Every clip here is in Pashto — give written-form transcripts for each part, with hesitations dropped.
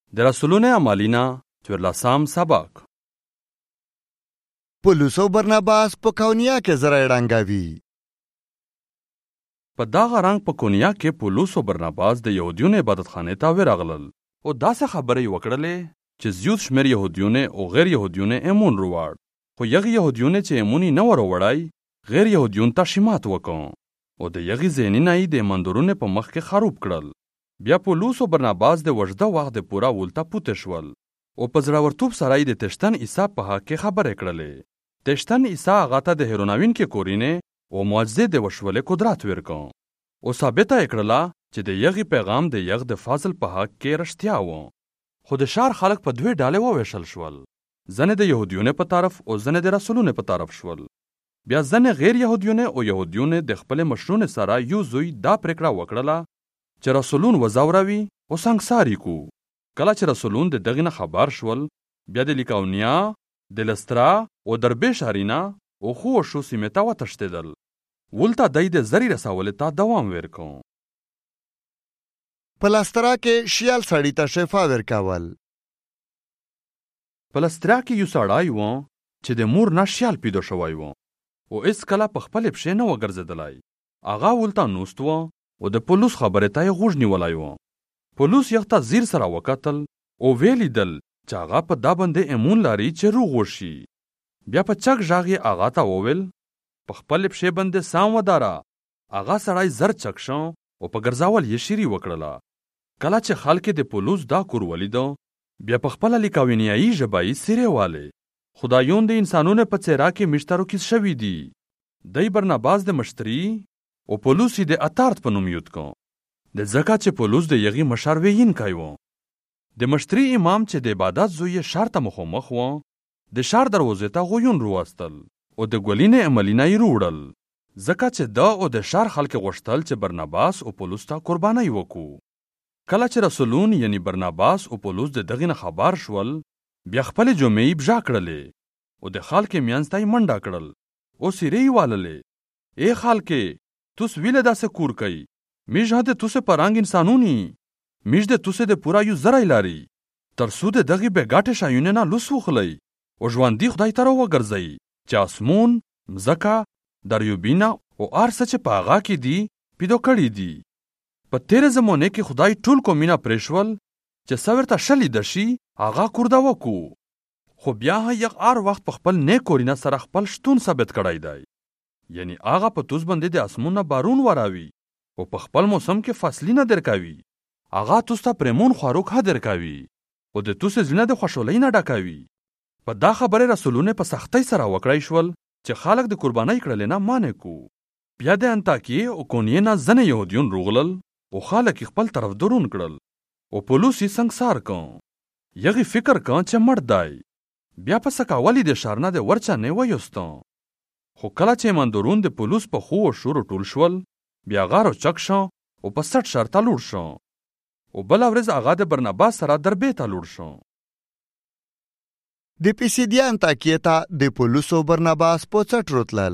د رسولونه عملینا 14 سبق. پولس او برناباس په کونیا کې زړه ړنګوي. په دغه رنګ په کونیا کې پولس او برناباس د یهودیونو عبادتخانې ته ورغلل او داسې خبرې وکړلې چې زیات شمېر یهودیونه او غیر یهودیونه ایمون وروړ. خو یغې یهودیونه چې ایمونی نه وروړی غیر یهودیون ته شمات وکړ او د یغې ځینې نه د مندورونه په مخ کې خروب کړل. بیا پولس او برناباس د وجده وخت د پورا ولته پوته شول او په زړورتوب سره یې د تشتن عیسی په حق کې خبرې کړلې. تشتن عیسی هغه ته د هیروناوین کې کورینې او معجزې د وشولې قدرت ورکړ او ثابته یې کړله چې د یغې پیغام د یغ د فضل په حق کې رښتیا و. خو د ښار خلک په دوه ډلې وویشل شول، ځنې د یهودیونو په طرف او ځنې د رسولونو په طرف شول. بیا ځنې غیر یهودیونه او یهودیونه د خپل مشرونو سره یو ځای دا پریکړه وکړله چې رسولون وزوروي او سنګساري کو. کله چې رسولون د دغه نه خبر شول، بیا د لیکاونیا، د لسترا او دربه شهرینا او خو شو سیمه ته وتښتېدل. ولته دای د زری رسول ته دوام ورکړ. په لسترا کې شیال سړی ته شفا ورکول. په لسترا کې یو سړی و چې د مور نه شیال پیدا شوی و او اس کله په خپل پښې نه وګرځېدلی. هغه ولته نوست و او د پولس خبرې ته یې غوږ نیولی و. پولس یغ ته زیر سره وکتل او ویلیدل چې هغه په دا باندې ایمون لري چې روغ وشي. بیا په چک غږ یې هغه ته وویل په خپل پښې باندې سام وداره. هغه سړی زر چک شو او په ګرځاول یې شیری وکړله. کله چې خلک د پولس دا کور ولیدو، بیا په خپل لیکاونیایي ژبه یې سیرې والې. خدایون د انسانونو په څیره کې مشترو کې شوي دي. دی برناباس د مشتری او پولس یې د اتارت په نوم یود کو. د ځکه چې پولس د یغې مشر ویونکی و. د مشتری امام چې د عبادت زوی یې ښار ته مخامخ و، د ښار دروازې ته غویون روواستل او د ګولینې عملینا یې روړل، ځکه چې دا او د ښار خلک غوښتل چې برناباس او پولس ته قربانۍ وکړو. کله چې رسولون یعنی برناباس او پولس د دغې نه خبر شول، بیا خپلې جمعې بجا کړلې او د خلکې منځ ته یې منډه کړل او سیرې یې واللې. ای خلکې، توس ویله داسې کور کوي، میژ هده توسه پرنګ انسانونی، میژ د توسه د پورا یو زرای لري، ترڅو د دغې بې ګټې شیانو نه لوس وخلی او ژوندي خدای ته راوګرځئ چې اسمون، مځکه، دریوبینه او هر څه چې په هغه کې دي پیدا کړي دي. په تیره زمانه کې خدای ټول قومونه پرېښول چې څه ورته ښه لیده شي هغه کورده وکړو. خو بیا یغ هر وخت په خپل نیک کورینه سره خپل شتون ثابت کړی دی. یعنی هغه په توس باندې د اسمونه بارون وراوي او په خپل موسم کې فصلونه درکوي. هغه توس ته پرمون خوراک ها درکوي او د توس ځینه د خوشحالۍ نه ډکوي. په دا خبره رسولونه په سختۍ سره وکړی شول چې خلک د قربانۍ کړل نه مانع کو. بیا د انطاکیې او کونیې نه ځنې یهودیون روغلل او خلک خپل طرف درون کړل او پولس یې سنګسار کړ. یغې فکر کړ چې مړ دی. بیا په سکاولي د ښار نه د ورچنې ویوسته. خو کله چې مندورون د پولس په خو او شور ټول شول، بیا غارو چک شو او په سټ ښار ته لوړ شو او بله ورځ هغه د برناباس سره دربې ته لوړ شو. د پیسیدیا انطاکیې ته د پولس او برناباس په څټ روتلل.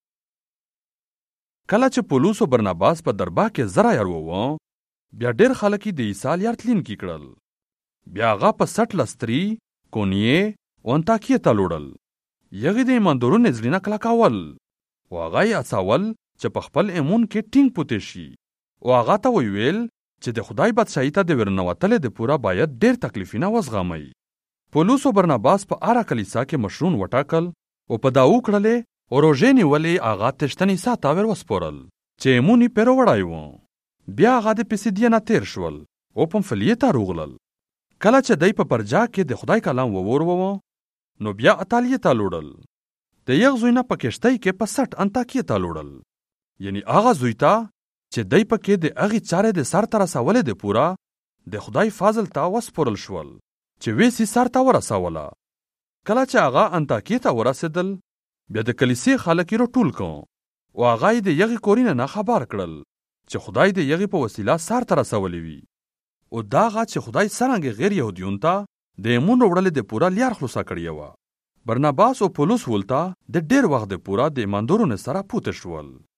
کله چې پولس او برناباس په دربا کې زره یار وو، بیا ډېر خلک د عیسی لیارتلینکي کړل. بیا هغه په سټ لستري، کونیې او انطاکیې ته لوړل. یغې د ایماندارونو زړونه کلکول او هغه یې هڅول چې په خپل ایمون کې ټینګ پوتې شي او هغه ته ویل چې د خدای بادشاهۍ ته د ورنوتلې د پورا باید ډېر تکلیفونه وزغمئ. پولس او برناباس په هره کلیسا کې مشرون وټاکل او په دا وکړلې او روژې نیولې هغه تشتن عیسی ته ور وسپارل چې ایمون یې پرې وړی و. بیا هغه د پیسیدیا نه تېر شول او پمفلیې ته روغلل. کله چې دی په پرجا کې د خدای کلام ووروه، نو بیا اطالیې ته لوړل. د یغ زوی نه په کشتۍ کې په سټ انطاکیې ته لوړل. یعنی هغه زوی ته چې دی پکې د هغې چارې د سر ته رسولې د پورا د خدای فضل ته وسپارل شول چې ویسي سر ته ورسوله. کله چې هغه انطاکیې ته ورسېدل، بیا د کلیسې خلک یې راټول کړ او هغه یې د یغې کورینه نه خبر کړل چې خدای د یغې په وسیله سر ته رسولی وي او دا هغه چې خدای څرنګه غیر یهودیون ته د ایمون وړلې د پورا لیار خلاصه کړې وه. برناباس او پولس ولته د ډېر وخت د پورا د ایماندارونو سره پوته شول.